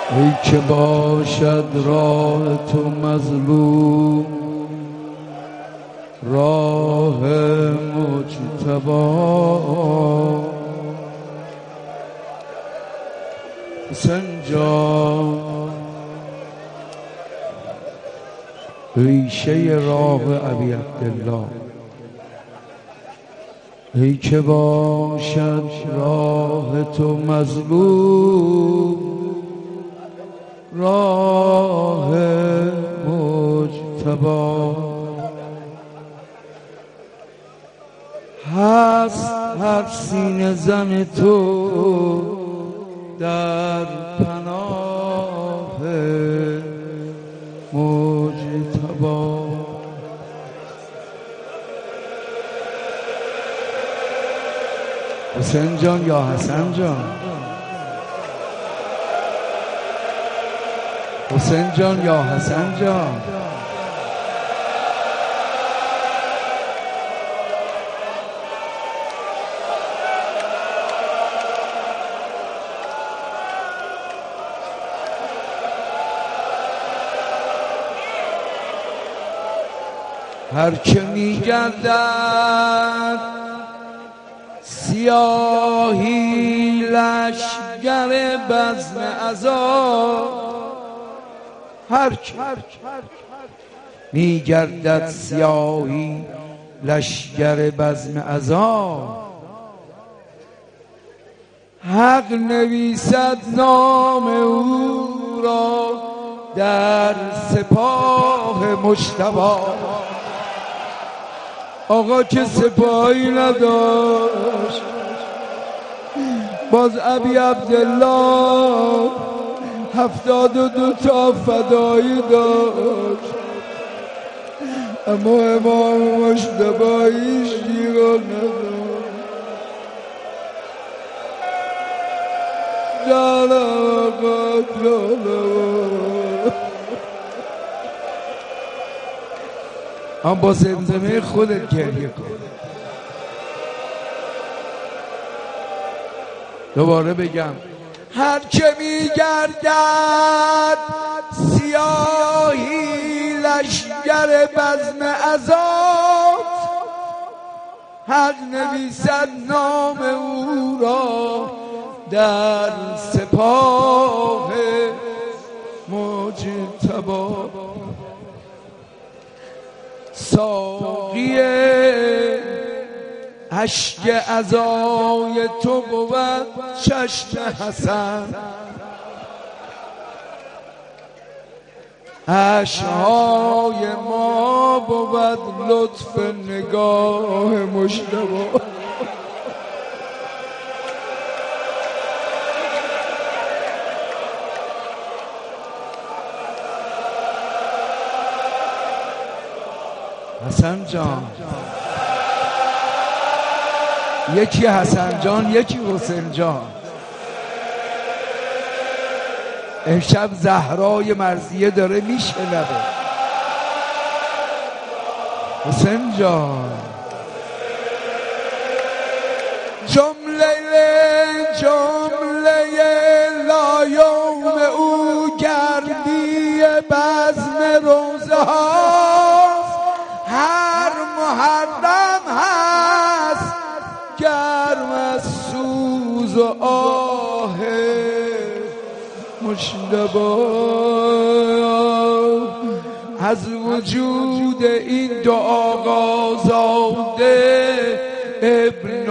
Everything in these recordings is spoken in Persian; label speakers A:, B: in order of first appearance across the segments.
A: ای که باشد راه تو مظلوم، راه مجتبی. حسین جان ریشه راه ابی عبدالله، ای که باشد راه تو مظلوم، راه مجتبی. هست هر سینه زن تو در پناه مجتبی. حسین جان یا حسن جان، حسین جان یا حسن جان، هر که می‌گردد سیاهی لشگر بزم عذاب، هر که می‌گردد سیاهی لشگر بزم عذاب، حق نویسد نام او را در سپاه مجتبی. آقا که سپاهی نداشت، باز ابی عبدالله 72 تا فدایی داشت، اما امام مجتبی شیران نداشت. هم با زمزمه خودت گریه کن. دوباره بگم، هر که می‌گردد سیاهی لشگر بزم عذاب، حق نویسد نام او را در سپاه مجتبی. ساقی اشک عزای تو بود چشم حسن، اشک‌های ما بود لطف نگاه مجتبی. حسن جان، یکی حسن جان یکی حسین جان. امشب زهرای مرضیه داره میشنوه. حسین جان جمله لایوم او گردی بزم روزه هاست، هر محرم هست گرم از سوز و آه مجتبی. از وجود این دو آقازاده ابن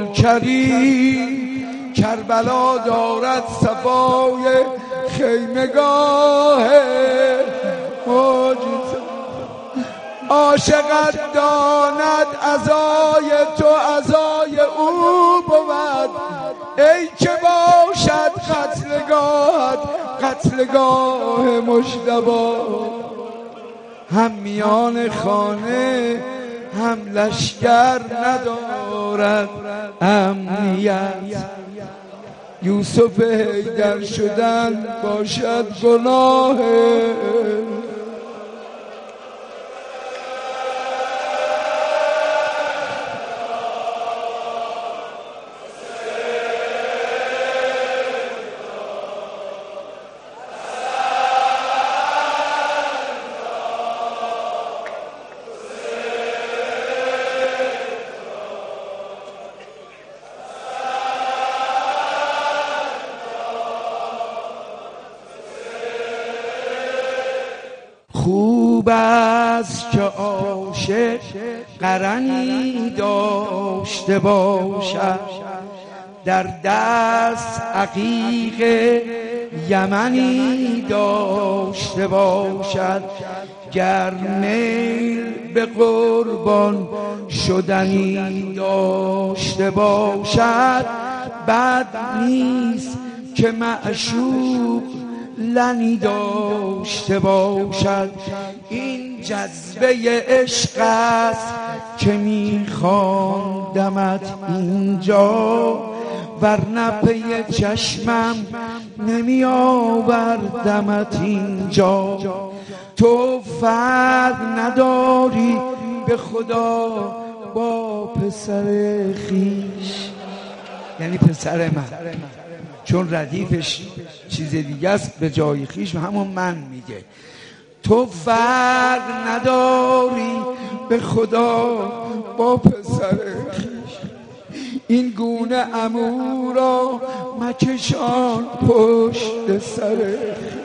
A: الکریم، کربلا دارد صفای خیمگاه مجتبی. عاشقت داند عزای تو عزای او بود، ای که باشد قتلگاه مجتبی. هم میان خانه هم لشکر ندارد امنیت، یوسف حیدر شدن باشد گناه. خوب است که عاشق قرنی داشته باشد، در دست عقیق یمنی داشته باشد، گر میل به قربان شدنی داشته باشد، بد نیست که معشوق لنی داشته باشد. این جذبه عشق است که میخواندمت اینجا، ورنه پی چشمم نمی آوردمت اینجا. تو فرق نداری به خدا با پسر خیش، یعنی پسر من، چون ردیفش چیز دیگه است، به جای خیش همون من میگه. تو فرق نداری به خدا با پسر خیش، این گونه عمو را مکشان پشت سر خیش.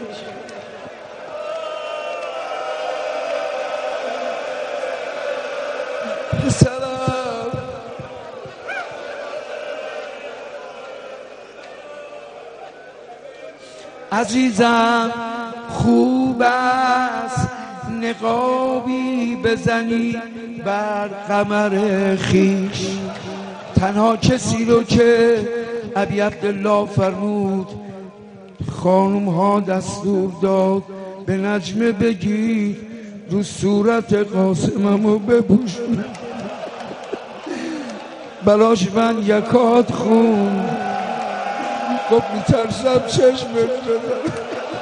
A: عزیزم خوب است نقابی بزنی بر قمر خیش، تنها کسی رو که ابی عبدالله فرمود خانم ها دستور داد به نجمه بگیر رو صورت قاسممو بپوشون. بلاش من یکات خون، خب میترسم چشمت بزن،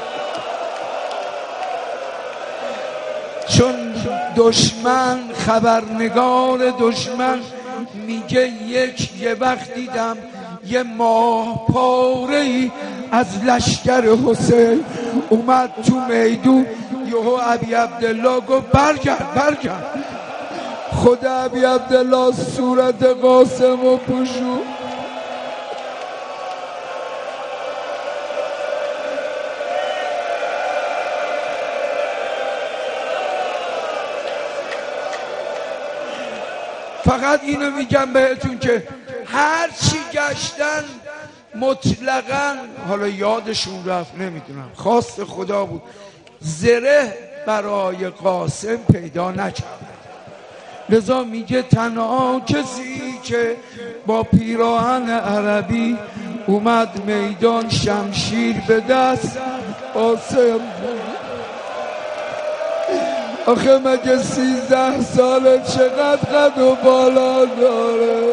A: چون دشمن خبرنگار دشمن میگه یه وقت دیدم یه ماه پاره‌ای از لشکر حسین اومد تو میدون، یهو ابی عبدالله گفت برگرد. خدا ابی عبدالله صورت قاسمو پوشون. فقط اینو میگم بهتون که هر چی گشتن مطلقاً، حالا یادشون رفت نمیدونم، خواست خدا بود، زره برای قاسم پیدا نکرد. لذا میگه تنها کسی که با پیراهن عربی اومد میدان شمشیر به دست قاسم. آخه مگه 13 ساله چقدر قد و بالا داره؟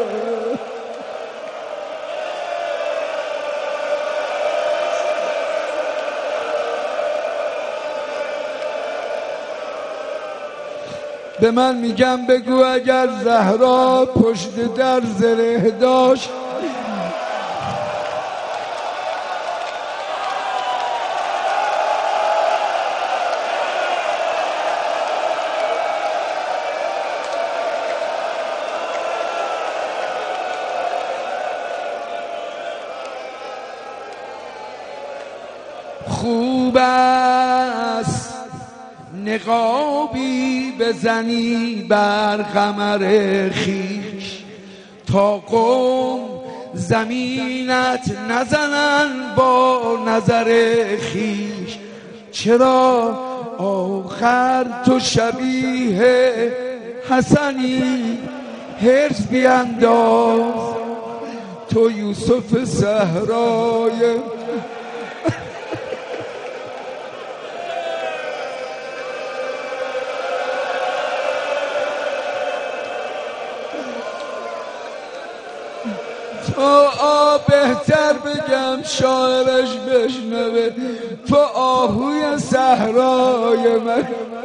A: به من میگم بگو اگر زهرا پشت در زره داشت، خوب است نقابی بزنی بر قمر خیش، تا قوم زمینت نزنن با نظر خیش. چرا آخر تو شبیه حسنی حرص بینداز، تو یوسف صحرای بهتر بگم شاعرش بشنوه، تو آهوی صحرای من.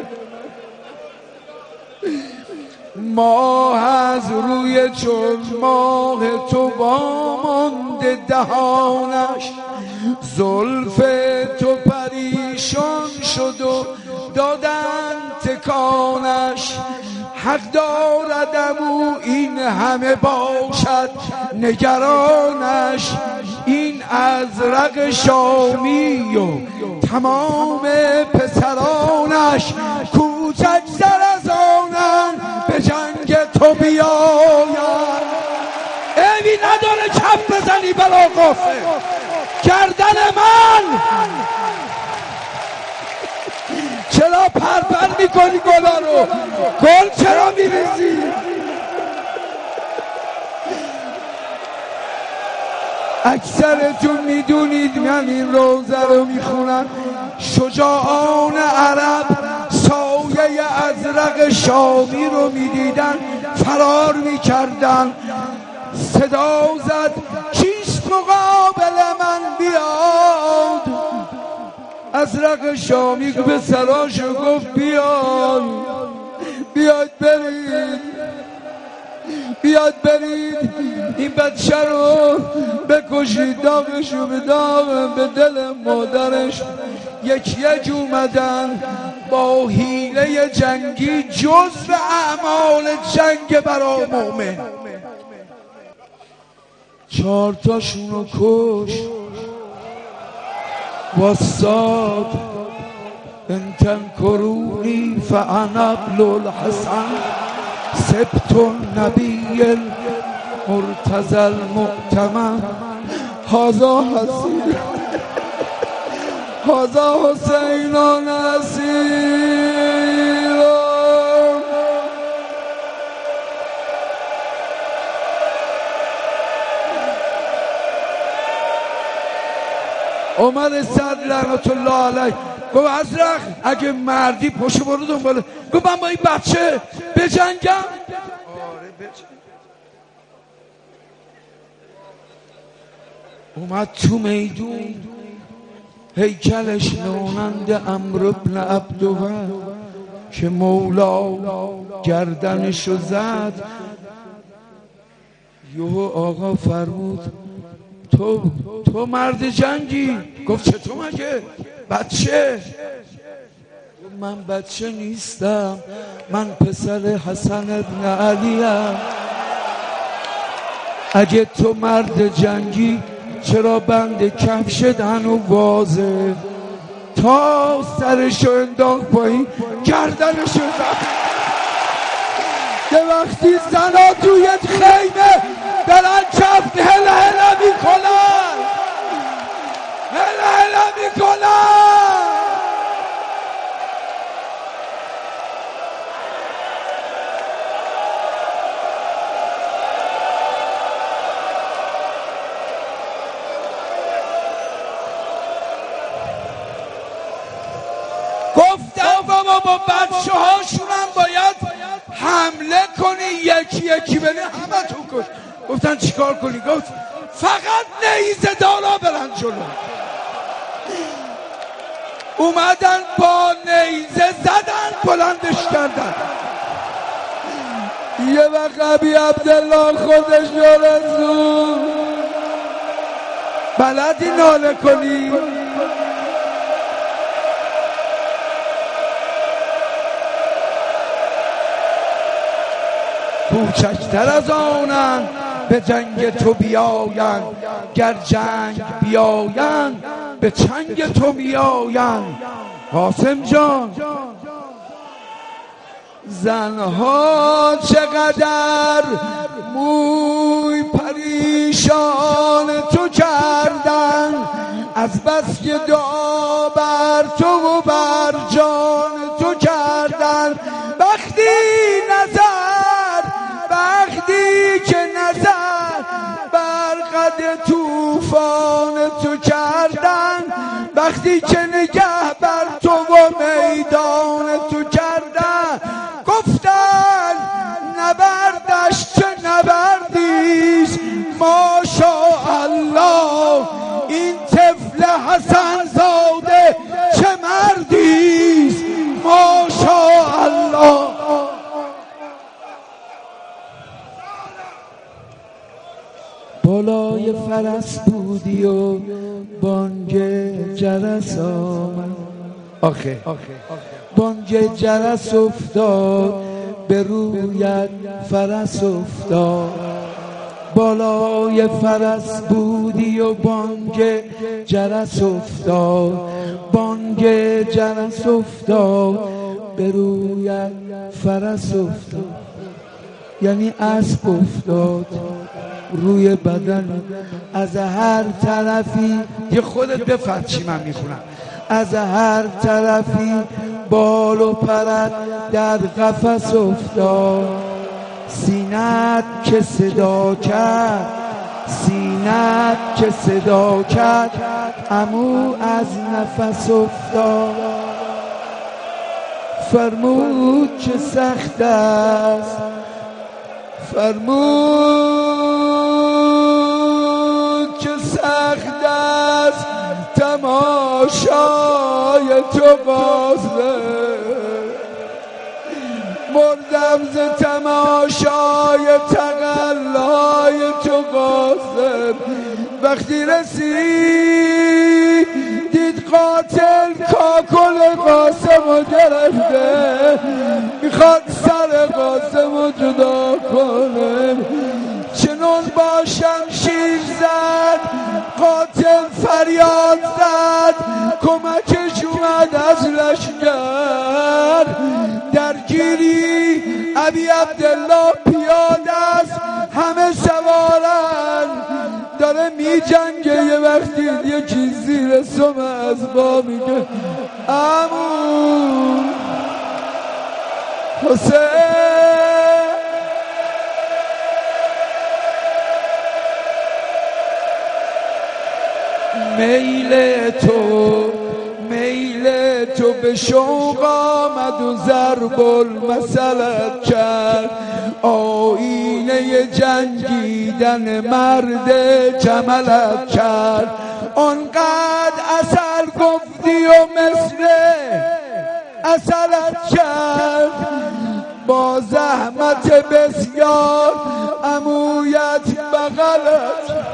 A: ماه از روی چون ماه تو وامانده دهانش، زلف تو پریشان شد و دادن تکانش. حق دارد او این همه باشد نگرانش، این ازرق شامی و تمام پسرانش کوچکتر از آنن به جنگ تو بیاین. عیبی نداره کف بزنی بلا قافه گردن من. چرا پرپر میکنی گلا رو؟ گل چرا میریزی؟ اکثرتون میدونید من این روزه رو میخونم. شجاعان عرب سایه ازرق شامی رو میدیدن فرار میکردن. صدا زد کیست مقابل من بیاد؟ ازرق شامی به سراشو گفت بیاید برید این بچه رو بکشید، داغشو به داغ به دل مادرش. یک اومدن با حیله جنگی جزو اعمال جنگ برا مومن. 4 تاشونو کش واساد انتن کرونی فانا ابن الحسن سبت النبی المرتضی المؤتمن هذا حسین هذا حسین نصیر. عمر سعد لعنت الله علیه گفت ازرق اگه مردی پشو برو دنباله. گفت من با این بچه بجنگم؟ آره بجنگ. اومد تو میدون هیکلش مانند عمرو بن عبدوه که مولا گردنشو زد. یهو آقا فرمود تو مرد جنگی. گفت چطور مگه بچه؟ من بچه نیستم، من پسر حسن ابن علیم. اگه تو مرد جنگی چرا بند کفشت هنو بازه؟ تا سرشو انداخت پایین گردنشو زد. یه وقتی زنا توی خیمه دارن کف هله هله میکنن هله هله میکنن. گفتم بابا با بچه هاشونم باید حمله کنی، یکی بری همه تو کش. گفتن چیکار کنی؟ گفت فقط نیزه دارا برن جلو. اومدن با نیزه زدن بلندش کردن. یه وقت ابی عبدالله خودش یا رسول بلدی ناله کنی؟ کوچکتر از آنن به جنگ تو بیاین، گر جنگ بیاین به چنگ تو بیاین. قاسم جان زنها چقدر موی پریشان تو کردن، از بس که دعا بر تو و بر جان تو کردن. وقتی که نظر بر قد طوفان تو کردن، وقتی که نگه بر تو و میدان تو کردن، گفتن نبردش چه نبردیست ماشاءالله، این طفل حسن زاده چه مردیست ماشاءالله. بالای فرس بودی و بانگ جرس آمد. آخه بانگ جرس افتاد به رویت فرس افتاد. بالای فرس بودی و بانگ جرس افتاد، بانگ جرس افتاد، به رویت فرس افتاد، یعنی اسب افتاد روی بدن. از هر طرفی یه خودت بفهم چی من میخونم، از هر طرفی بال و پرت در قفس افتاد، سینت که صدا کرد، سینت که صدا کرد، عمو از نفس افتاد. فرمود که سخت است، فرمود که سخت است تماشای تو قاصد، مردم ز تماشای تقلای تو قاصد. وقتی رسید دید قاتل کاکل قاسم رو گرفته، میخواد سر قاسم رو جدا کنه، چنون با شمشیر زد قاتل فریاد زد، کمکش اومد از لشکر. درگیری ابی عبدالله پیاده است، همه سوارن، داره می جنگه. یه وقتی یکی زیر سم اسبا میگه عمو حسین. میل تو به شوق آمد و ضرب المثلت کرد، آینه جنگیدن مرد جملت کرد. آنقدر اصل گفتی و مثل اصلت کرد، با زحمت بسیار عمویت بغلت.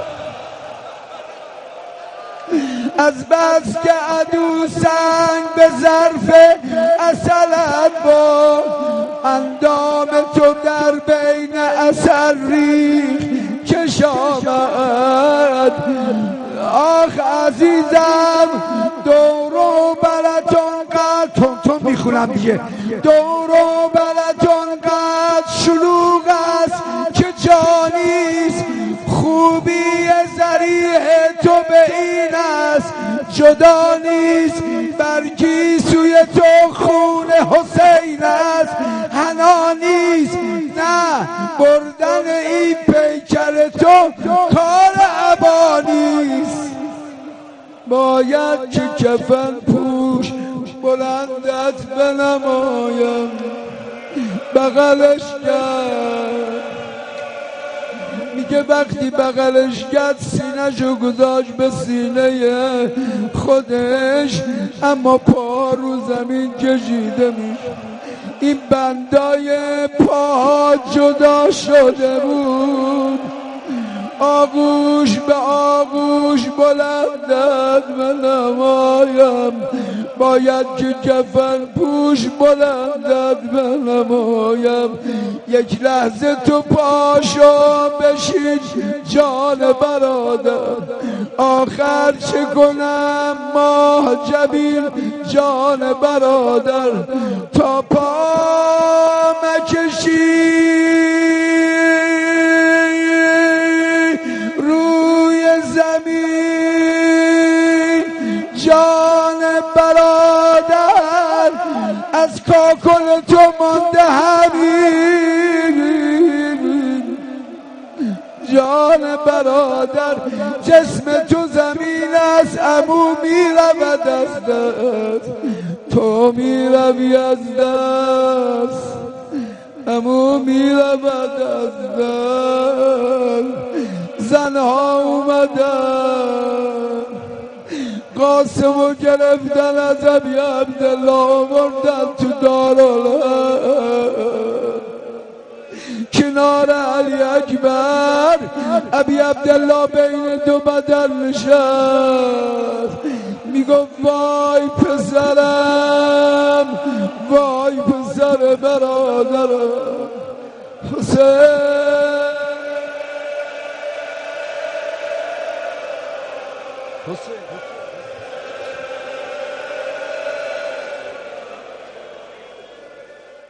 A: از بس که عدو سنگ به ظرف اصلت با، اندام تو در بین اصل ریخ کش آمد. آخ عزیزم دور و برت آنقدر تون میخونم دیگه، دور و برت آنقدر شلوغ است که جانیست، خوبی ذریح تو به این است جدا نیست. برگی سوی تو خون حسین است حنا نیست، نه بردن این پیکر تو کار عبا نیست. باید که کفن پوش بلندت بنمایم، بغلش کرد. میگه وقتی بغلش کرد سینه‌شو گذاشت به سینه خودش، اما پا رو زمین کشیده میشه. این بندای پا جدا شده بود، آغوش به آغوش بلندت بنمایم. باید که کفن پوش بلندت بنمایم. یک لحظه تو پاشو بشین جان برادر، آخر چه کنم ماه جبین جان برادر. تا پا مکشی روی زمین جان برادر، از کاکل تو مانده همین جان برادر. جسم تو زمین است عمو میرود از دست، تو میروی از دست، عمو میرود از دست. زنها اومدن قاسمو گرفتن از ابی عبدالله آوردن تو دارالحرب کنار علی اکبر. ابی عبدالله بین دو بدن نشست، میگفت وای پسرم، وای پسر برادرم حسین.
B: حسین